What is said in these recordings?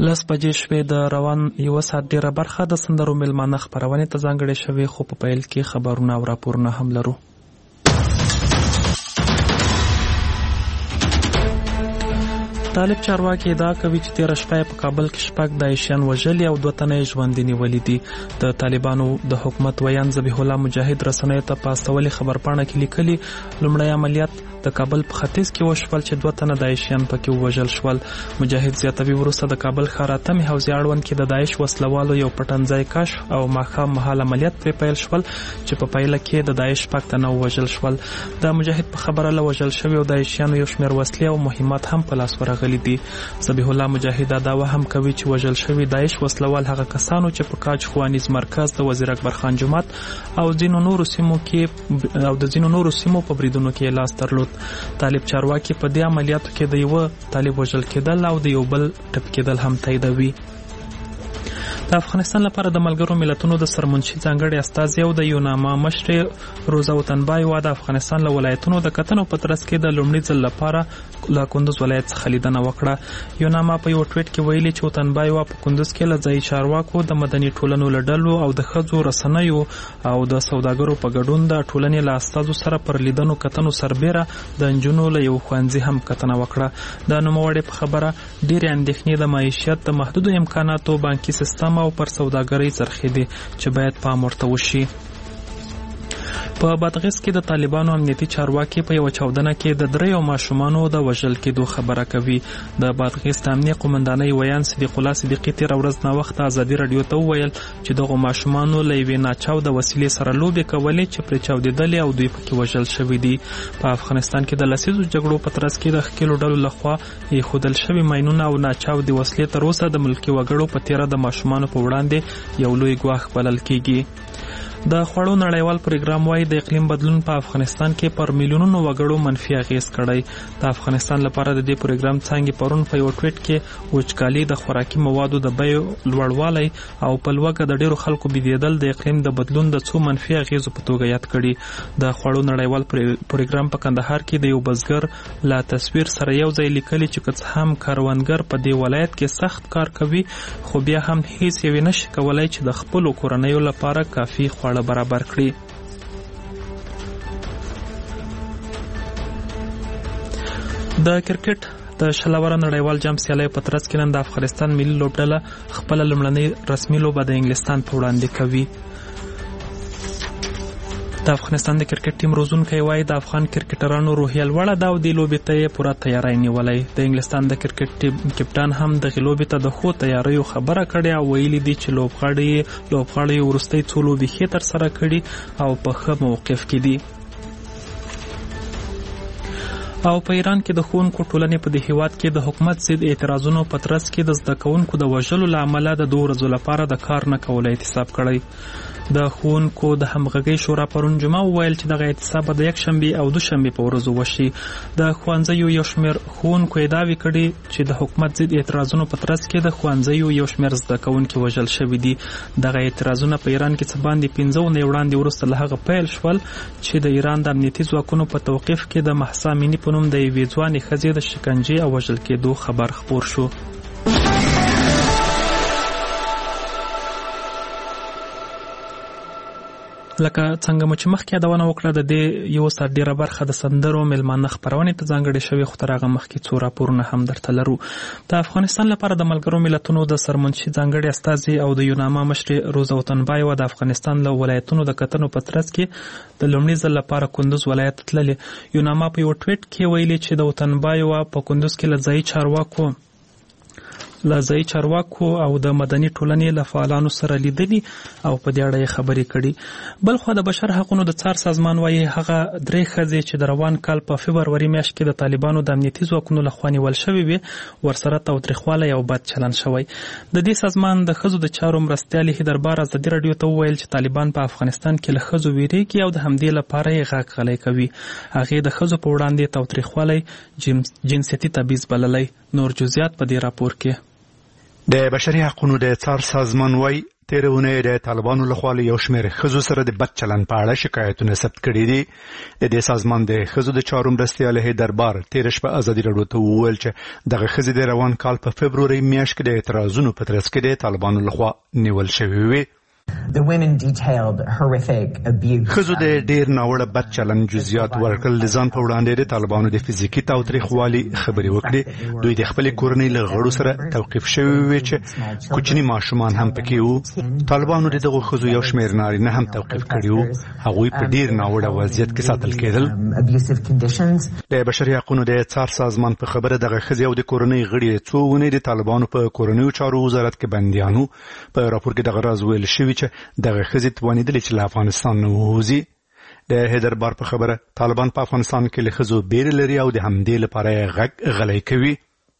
لس بجې شوې. د روان یوه ساعت ډېره برخه د سندرو میلمانه خپرونې ته ځانګړې شوې، خو په پیل کې خبرونه او راپورونه هم لرو. طالب چارواکي ادعا کوي چې تېره شپه په کابل کې 6 داعشیان وژلي او 2 تنه یې ژوندي نیولي دي. د طالبانو د حکومت ویان ذبیح الله مجاهد رسنیو ته په استولې خبرپاڼه کې لیکلي، لومړی عملیات د کابل په ختیځ کې وشول چې 2 تنه داعشیان پکې ووژل شول. مجاهد زیاتوي وروسته د کابل ښار اتمې حوزې اړوند کې د داعش وسلوالو یو پټنځای کشف او ماښام مهال عملیات پرې پیل شول چې په پایله کې د داعش 6 تنه ووژل شول. د مجاهد په خبره له وژل شویو داعشیانو یو شمېر وسلې او مهمات هم په لاس ورغلي دي. ذبیح الله مجاهد دعوه هم کوي چې وژل شوي داعش وسلوال هغه کسانو چې په کاج ښوونیز مرکز د وزیر اکبر خان جومات او د ځینو نورو سیمو په بریدونو کې لاس درلود. طالب چارواکي په دې عملیاتو کې د یوه طالب وژل کېدل او د یو بل ټپ کېدل هم تاییدوي. د افغانستان لپاره د ملګرو ملتونو د سرمنشي ځانګړي استازي او د یوناما مشر روزا وطنبایوا د افغانستان له ولایتونو د کتنو په ترڅ کې د لومړي ځل لپاره له کندوز ولایت څخه لیدنه وکړه. یوناما په یو ټویټ کې ویلي چې وطنبایوا په کندوز کې له ځایي چارواکو د مدني ټولنو له ډلو او د ښځو رسنیو او د سوداګرو په ګډون د ټولنې له استازو سره پر لیدنو کتنو سربیره د نجونو له یو ښوونځي هم کتنه وکړه. د نوموړې په خبره ډېرې اندېښنې د معیشت د محدودو امکاناتو بانکي سیستم او پر سوداګرۍ څرخې دي چې باید پام ورته وشي. په بادغیس کې د طالبانو امنیتي چارواکي په یو چاودنه کې د 3 ماشومانو د وژل کېدو خبره کوي. د بادغیس د امنیه قومندانۍ ویان صدیق الله صدیقي تېره ورځ ناوخته ازادي راډیو ته وویل چې دغو ماشومانو له یوې ناچاوده وسیلې سره لوبې کولې چې پرې چاودېدلې او دوی پکې وژل شوي دي. په افغانستان کې د لسیزو جګړو په ترڅ کې د ښکېلو ډلو لخوا ایښودل شوي ماینونه او ناچاودې وسلې تر اوسه د ملکي وګړو په تېره د ماشومانو په وړاندې یو لوی ګواښ بلل کېږي. د خوړو نړیوال پروګرام وايي د اقلیم بدلون په افغانستان کې پر میلیونونو وګړو منفي اغېز کړی. د افغانستان لپاره د دې پروګرام څانګې پرون په یو ټویټ کې وچکالي، د خوراکي موادو د بیو لوړوالی او په لوږه د ډېرو خلکو بېدېدل د اقلیم د بدلون د څو منفي اغېزو په توګه یاد کړي. د خوړو نړیوال پروګرام په کندهار کې د یو بزګر له تصویر سره یو ځای لیکلي چې که څه هم کروندګر په دې ولایت کې سخت کار کوي، خو بیا هم هیڅ یوې نشي کولی چې د خپلو کورنیو لپاره کافي خواړه برابر کړي. د کرکټ د 20 نړیوال جام سیالیو په ترڅ کې نن د افغانستان ملي لوبډله خپله لومړنۍ رسمي لوبه د انګلستان په وړاندې کوي. د افغانستان د کرکټ ټیم روزونکی وایي د افغان کرکټرانو روحیه لوړه ده او دې لوبې ته یې پوره تیاری نیولی. د انګلستان د کرکټ ټیم کپټان هم دغې لوبې ته د ښو تیاریو خبره کړې او ویلي دي چې لوبغاړي وروستۍ 2 لوبې ښې ترسره کړي او په ښه موقف کې دي. او په ایران کې د ښوونکو ټولنې په دې هیواد کې د حکومت ضد اعتراضونو په ترڅ کې د زده کوونکو د وژلو له امله د 2 ورځو لپاره د کار نه کولو اعتصاب کړی. د ښوونکو د همغږۍ شورا پرون جمعه وویل چې دغه اعتصاب به د یکشنبې او دوشنبې په ورځو وشي. د ښوونځیو یو شمېر ښوونکو ادعاوې کړي چې د حکومت ضد اعتراضونو په ترڅ کې د ښوونځیو یو شمېر زده کوونکي وژل شوي دي. دغه اعتراضونه په ایران کې څه باندې 15 اونۍ وړاندې وروسته له هغه پیل شول چې د ایران د امنیتي ځواکونو په توقیف کې د مهسا امیني په نوم د یوې ځوانې ښځې د شکنجې او وژل کېدو خبر خپور شو. لکه څنګه مو چې مخکې یادونه وکړه د دې یو ساعت ډېره برخه د سندرو میلمانه خپرونې ته ځانګړې شوې، خو تر هغه مخکې څو راپورونه هم درته لرو. د افغانستان لپاره د ملګرو ملتونو د سرمنشي ځانګړي استازي او د یوناما مشر روزا وطنبایوا د افغانستان له ولایتونو د کتنو په ترڅ کې د لومړي ځل لپاره کندوز ولایت تللې. یوناما په یو ټویټ کې ویلي چې د وطنبایوا په کندوز کې له ځایي چارواکو او د مدني ټولنې له فعالانو سره لیدلي او په دې اړه یې خبرې کړي. بلخوا د بشر حقونو د څار سازمان وایي هغه 3 ښځې چې د روان کال په فبروري میاشت کې د طالبانو د امنیتي ځواکونو لخوا نیول شوې وې ورسره تاوتریخوالی او بد چلند شوی. د دې سازمان د ښځو د چارو مرستیالې دربار ازادي راډیو ته وویل چې طالبان په افغانستان کې له ښځو ویریږي او د همدې لپاره یې غږ غلی کوي. هغې د ښځو په وړاندې تاوتریخوالی جنسیتي تبعیض بللی. نور جزئیات په دې راپور کې. د بشري حقوقو د څار سازمان وايي تېره اونۍ د طالبانو لخوا له یو شمېر ښځو سره د بد چلند په اړه شکایتونه ثبت کړي دي. د دې سازمان د ښځو د چارو مرستیال هیدر بار تېره شپه ازادي راډیو ته وویل چې دغه ښځې د روان کال په فبروري میاشت کې د اعتراضونو په ترڅ کې د طالبانو لخوا نیول شوې وې. The women detailed horrific abuse. ښځو د ډېر ناوړه بد چلند جزئیات ورکړل. د ځان په وړاندې د طالبانو د فزیکي تاوتریخوالي خبرې وکړې. دوی د خپلې کورنۍ له غړو سره توقیف شوي وي چې کوچني ماشومان هم پکې وو. طالبانو د دغو ښځو یو شمېر نارینه هم توقیف کړي وو. هغوی په ډېر ناوړه وضعیت کې ساتل کېدل. د بشري حقونو د څار سازمان په خبره دغه ښځې او د کورنۍ غړي څو اونۍ د طالبانو په کورنیو چارو وزارت کې بندیانو. په راپور کې دغه راز ویل شوی چې دغه ښځې توانېدلې چې له افغانستان نه ووځي. د هیدر بار په خبره طالبان په افغانستان کې له ښځو بیرې لري او د همدې لپاره یې غږ غلی کوي.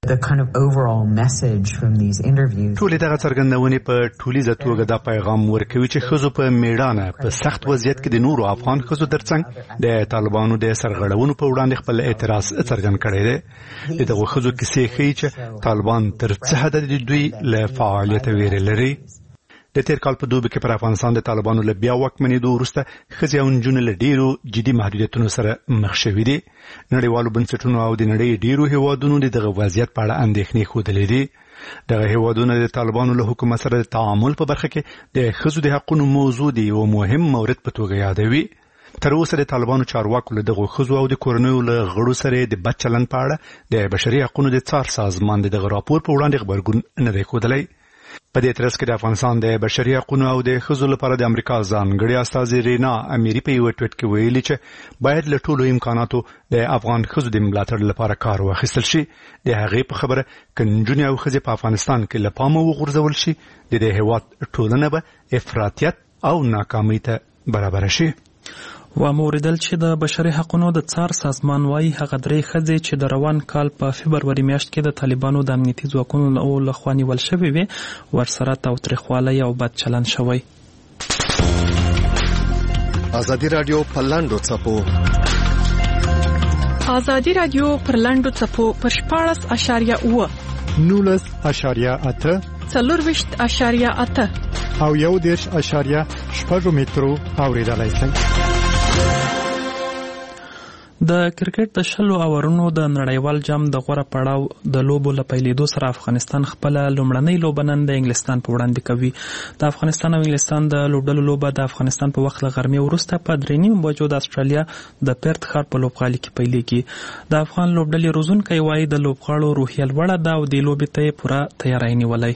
ټولې دغه څرګندونې په ټولیزه توګه دا پیغام ورکوي چې ښځو په میړانه په سخت وضعیت کې د نورو افغان ښځو ترڅنګ د طالبانو د سرغړونو په وړاندې خپل اعتراض څرګند کړی دی. د دغو ښځو کیسې ښیي چې طالبان تر څه حده د دوی له فعالیته ویرې لري. د تیر کال په دوبي کې پر افغانستان د طالبانو له بیا واکمنېدو وروسته ښځې او نجونې له ډېرو جدي محدودیتونو سره مخ شوي دي. نړیوالو بنسټونو او د نړۍ ډېرو هیوادونو د دغه وضعیت په اړه اندېښنې ښودلې دي. دغه هیوادونه د طالبانو له حکومت سره د تعامل په برخه کې د ښځو د حقونو موضوع دی یو مهم مورد په توګه یادوي. تر اوسه د طالبانو چارواکو له دغو ښځو او د کورنیو له غړو سره د بد چلند په اړه د بشري حقونو د څار سازمان د دغه راپور په وړاندې غبرګون نه دی ښودلی. په دې ترڅ کې د افغانستان د بشري حقونو او د ښځو لپاره د امریکا ځانګړې استازې رینا امیري په یو ټویټ کې ویلي چې باید له ټولو امکاناتو د افغان ښځو د ملاتړ لپاره کار واخیستل شي. د هغې په خبره که نجونې او ښځې په افغانستان کې له پامه وغورځول شي د دې هېواد ټولنه به افراطیت او ناکامۍ ته برابره شي. واوریدل چې د بشري حقونو د څار سازمان وايي هغه درې ښځې چې د روان کال په فبروري میاشت کې د طالبانو د امنیتي ځواکونو لخوا نیول شوې وې ورسره تاوتریخوالی او بد چلند شوی. ازادي راډیو پر لاندو څپو ازادي راډیو پر لاندو څپو پر 14.8 19.8 4.8 او 1.8 مترو اوریدلای شئ. د کرکټ د 10 اورونو د نړیوال جام د غوړه پړاو د لوبو له پیلېدو سره افغانستان خپل لومړنۍ لوبه نن د انګلستان په وړاندې کوي. د افغانستان او انګلستان د لوبډلو لوبه د افغانستان په وخت له غرمې وروسته په 3:30 بجو د استرالیا د پرت ښار په لوبغالي کې پیلېږي. د افغان لوبډلې روزونکی وایي د لوبغاړو روحیه لوړه ده او د لوبې ته پوره تیاری نیولې.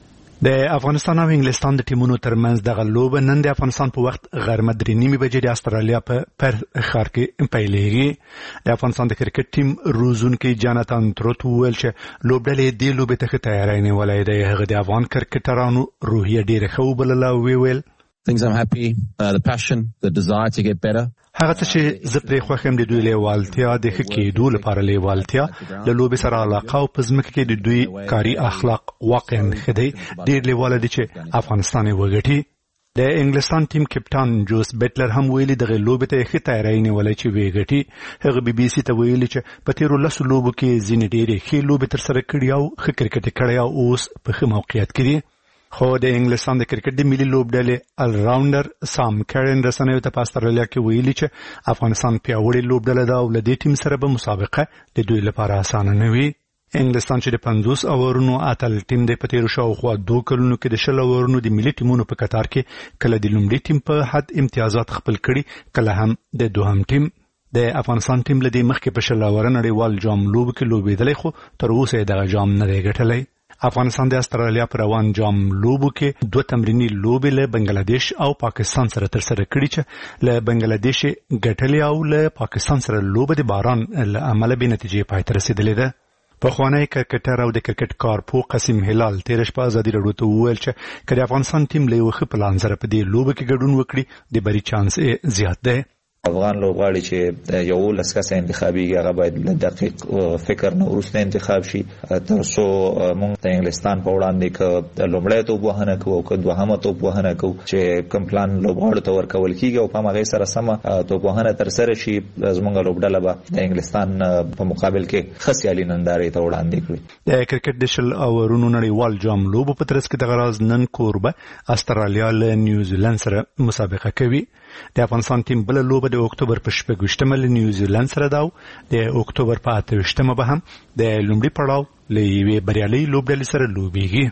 د افغانستان او انګلستان د ټیمونو ترمنځ دغه لوبه نن د افغانستان په وخت غرمه 3:30 بجې د استرالیا په پرت ښار کې پیلېږي. د افغانستان د کرکټ ټیم روزونکی جاناتان تروت وویل چې لوبډلې دې لوبې ته ښه تیاری نیولې ده. هغه د افغان کرکټرانو روحیه ډېره ښه وبلله او ویل things I'm happy, the passion, the desire to get better. هغه څه چې زه پرې خوښ یم د دوی لیوالتیا د ښه کېدو لپاره لیوالتیا له لوبې سره علاقه او په ځمکه کې د دوی کاري اخلاق واقعا ښه دی. ډېر لیواله دي چې افغانستان یې وګټي. د انګلستان ټیم کپټان جوس بیټلر هم ویلي دغه لوبې ته ښه تیاری نیولې چې وګټي. هغه بي بي سي ته ویلي چې په تیرو 10 لوبو کې ځینې ډېرې ښې لوبې ترسره کړي او ښه کرکټ کړی او اوس په ښه موقعیت کې دي. خو د انګلستان د کرکټ د ملي لوبډلې الراونډر سام کارن رسنیو ته په استرالیا کې ویلي چې افغانستان پیاوړې لوبډله ده او له دې ټیم سره به مسابقه د دوی لپاره اسانه نه وي. انګلستان چې د 50 اورونو اتل ټیم د په تیرو شاوخوا 2 کلونو کې د 10 اورونو د ملي ټیمونو په قطار کې کله د لومړي ټیم په حد امتیازات خپل کړي کله هم د دوهم ټیم. د افغانستان ټیم له دې مخکې په 10 اور نړیوال جام لوب کې لوبېدلی خو تر اوسه دغه جام نه دی ګټلی. افغانستان د استرالیا پر روان جام لوبو کې 2 تمرینی لوبې له بنگلاديش او پاکستان سره ترسره کړي چې له بنگلاديش ګټلې او له پاکستان سره لوبه د باران له امله به نتیجې پای ته رسیدلې ده. په خوانی کرکټر او د کرکټ کارپو قاسم هلال تیر شپه ازادي راډیو ته وویل چې کله افغانستان ټیم له وخت پلان سره په دې لوبه کې ګډون وکړي د بری چانس زیات ده. افغان لوبغاړي چې یو لسکه انتخابي هغه باید دقیق فکر نه ورسته انتخاب شي تر څو موږ د انګلستان په وړاندې ک لومړی توپ وهنه کوو او دوهمه توپ وهنه کوو چې کوم پلان لوبغاړو ته ورکول کیږي او په هغه سره سم توپ وهنه تر سره شي زموږ لوبډله به د انګلستان په مقابل کې خسیالي نندارې ته وړاندې کړي. د کرکټ د شل اورونو نړیوال جام لوبو په ترڅ کې د غراز نن کوربه استرالیا له نیوزیلند سره مسابقه کوي. د افغانستان ټیم بل لوبه د اکتوبر په 28مه له نیوزیلند سره داو د اکتوبر په 28مه به هم د لومړي پړاو له یوې بریالۍ لوبډلې سره لوبېږي.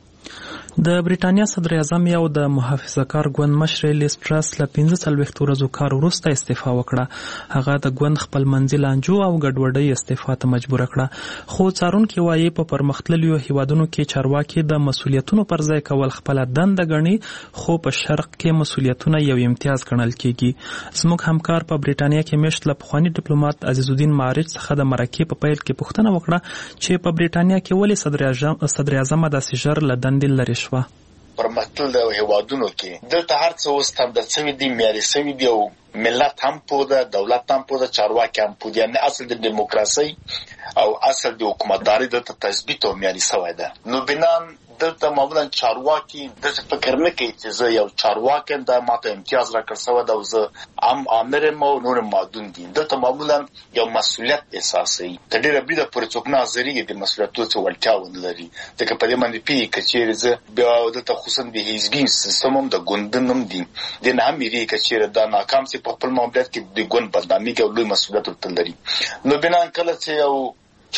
د بریټانیا صدر اعظم یو د محافظه کار ګوند مشر لیز ټرس له 15 ورځو کار وروسته استعفا وکړه. هغه د ګوند خپل منځي لانجو او ګډوډۍ استعفا ته مجبور کړه. خو څارونکي وایي په پرمختللو هیوادونو کې چارواکي د مسولیتونو پر ځای کول خپل دنده ګڼي، خو په شرق کې مسولیتونه یو امتیاز ګڼل کیږي. زموږ همکار په بریټانیا کې مشت له پخوانی ډیپلوماټ عزیز الدین معارج څخه د مرکې په پیل کې پوښتنه وکړه چې په بریټانیا کې ولې صدر اعظم داسې ژر له دندې لرې شو. پرمختللو هیوادونو کې دلته هر څه اوس تبدیل شوی دی، معیاري شوی دی او ملت هم پوده، دولت هم پوده، چارواکي هم پوده. یعنی اصل د دیموکراسي او اصل د حکومتداري دلته تثبیت او معیاري شوی ده. نو بنان دلته معمولا چارواکي د فکر نه کوي چې زه یو چارواکي د ماته امتیاز راکړ سو دا زه عام امر مو نور مادون دي. دلته معمولا یو مسولیت احساسي تدیر بده پر څوک نه ازري د مسولیتو څو ولټا ولري. ځکه په دې باندې پی کچېر زه بیا دلته خصوصا د حزبي سیستم د ګوندنم دي د نه مېری کچېر دا ناکام سي په خپل معاملات کې د ګوند بدنامي کې لوی مسولیت ورتلري. نو بنان کله چې یو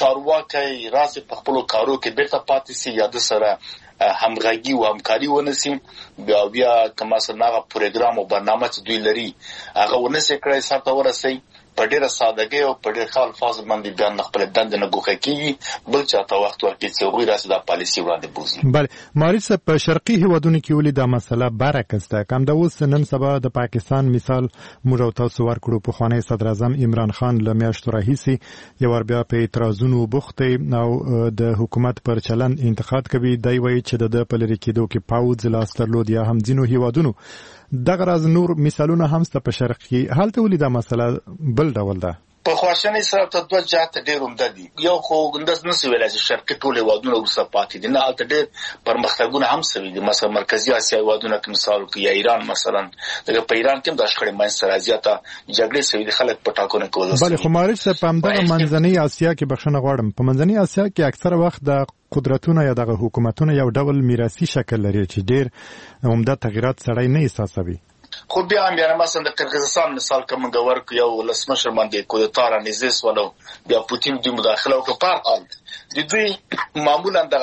چارواکي راځي په خپل کارو کې بیرته پاتې سي یا د سره همغږي او همکاري ونسي بیا کومه سره پروګرام او برنامه چې دوی لري هغه ونسي کړی سره ورسي په ډیره سادهګي او په ډیر ښه الفاظ باندې بیان خپل دند نه ګوښه کیږي بل چاته وخت ورکړي چې وګړي راځي د پالیسي وړاندې بوزي. بله ماريس په شرقي هیوادونو کې ولې دا مسله برعکس ده. کوم د اوس نن سبا د پاکستان مثال موږ تاسو ورکړو په خوانی صدر اعظم عمران خان له میاشتو راهیسي یو ور بیا په اعتراضونو بوخته او د حکومت پر چلند انتقاد کوي. دی وایي چې د پلری کېدو کې پاوځ لاسترلود یا هم ځینو هیوادونو دغه راز نور مثالونه هم ست په شرق کې حالت ولې دا مسله بل ډول ده. په خواشنۍ سره ته دوه جهات ډېر عمده دي. یو خو ګندس نسو ویلای چې شرق ټول هیوادونه ورسره پاتې دي، نه البته ډېر پرمختګونه هم سوي دي. مثلا مرکزی اسیا هیوادونه کې مثال کې یا ایران مثلا دغه په ایران کې د شخړې منځ سره زیاته جګړې سوي دي، خلک په ټاکنو کې ولسي. بله خو مارج صاحب په همدغه منځنۍ اسیا کې بخښنه غواړم، په منځنۍ اسیا کې اکثره وخت د قدرتونه یا دغه حکومتونه یو ډول میراثي شکل لري چې ډېر عمده تغیرات سړی نه احساسوي. خو بیا هم یعنی مثلا د قرغیزستان مثال کوم غور کو یو لسمشر باندې کودتا را نيزس ولو بیا پوتین د مداخله او په حال د دوی معمولا د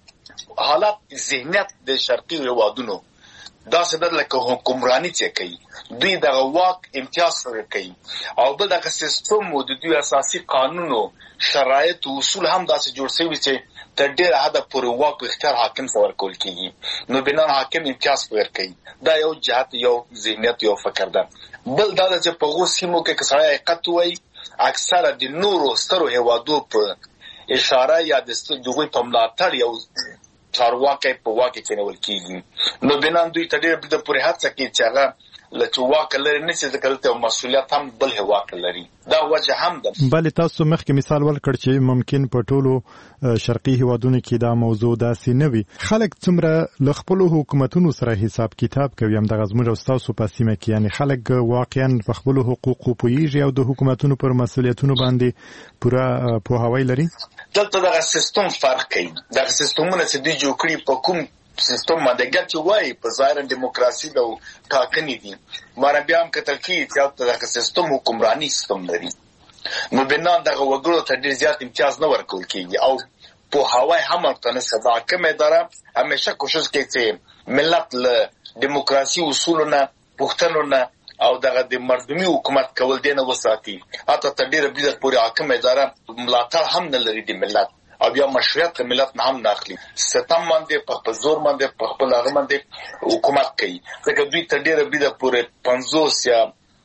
حالات ذهنیت د شرقي هیوادونو دا څه لکه حکمرانی چې کوي دوی د واک امتیاز سره کوي او بل د سیستم او د دوی اساسي قانونو شرایط او اصول هم داسې جوړ شوی چې تر ډېر حد پورې واک اختیار حاکم څور کول کیږي. نو بنا حاکم امتیاز ورکوي. دا یو جهت یو ذهنیت یو فکر ده. بل دا چې په غو سیمو کې کسړی حقیقت وایي اکثره د نورو سترو هیوادو په اشاره یا د دوی په ملاتړ یو چارواکي په واکه چنول کیږي. نو بنا دوی تر ډېر د پورې هڅه کوي چې هغه لکه واک لري نه چې ذکرته مسولیت هم بل هواک لري. دا وجه هم ده. بلې تاسو مخکې مثال ورکړ چې ممکن په ټولو شرقي هیوادونو کې دا موضوع داسې نه وي. خلک څومره له خپلو حکومتونو سره حساب کتاب کوي همدغه زموږ او ستاسو په سیمه کې، یعنی خلک واقعا په خپلو حقوقو پوهیږي او د حکومتونو پر مسولیتونو باندې پوره پوهاوی لري. دلته دغه سیستم فرق کوي. دغه سیستمونه چې دوی جوړ کړي په کوم سیستم باندې ګټه وایي په ظاهر دیموکراسي د ټاکنې دي ماره بیا هم کتل کیږي چې دغه سیستم حکمرانی سیستم لري. نو بنا دغه وګړو ته ډېر زیات امتیاز نه ورکول کیږي او په هواي هم ورته نه سبا کوم اداره همیشه کوشش کوي چې ملت له دیموکراسي اصولونه پښتنونه او دغه د مردمي حکومت کول دینه وساتي. حتی تر ډېر بده پورې حاکم اداره ملاتړ هم نه لري د ملت او بیا مشروعیت ملت نه هم ناخلي. ستم باندې په زور باندې په خپل هغه باندې حکومت کوي. ځکه دوی تر ډېره بده پورې 50 یا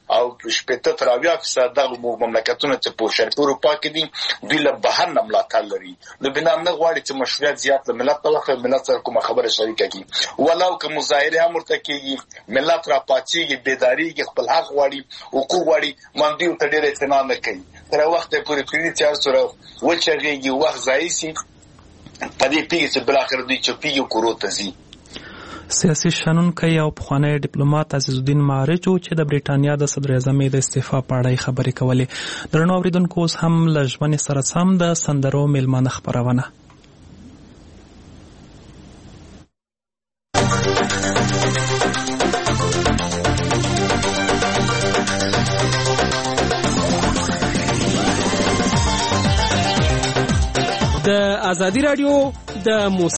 او 80% دغه مملکتونه چې په شرقي اروپا کې دي دوی له بهر نه ملاتړ لري نو بنا نه غواړي چې مشروعیت زیات له ملت طرفه ملت سره کومه خبره شریکه کی ولو که مظاهره هم ورته کیږي ملت را پاتېږي بیداریږي خپل حق غواړي حقوق غواړي ماندیو ته ډېر اعتنا نه کوي تر وخت پورې کړي چې سره وچهږي وخت ځای شي په دې پیږي چې بل اخر دوی چپیږي کورو ته ځي سیاسي شنونکی او پخوانی ډیپلوماټ عزیز الدین معرج چې د بریټانیا د صدر اعظم د استعفا په اړه خبرې کولې درنو اوریدونکو اوس هم له ژمنې سره سم د سندرو میلمانه خپرونه د ازادي رادیو د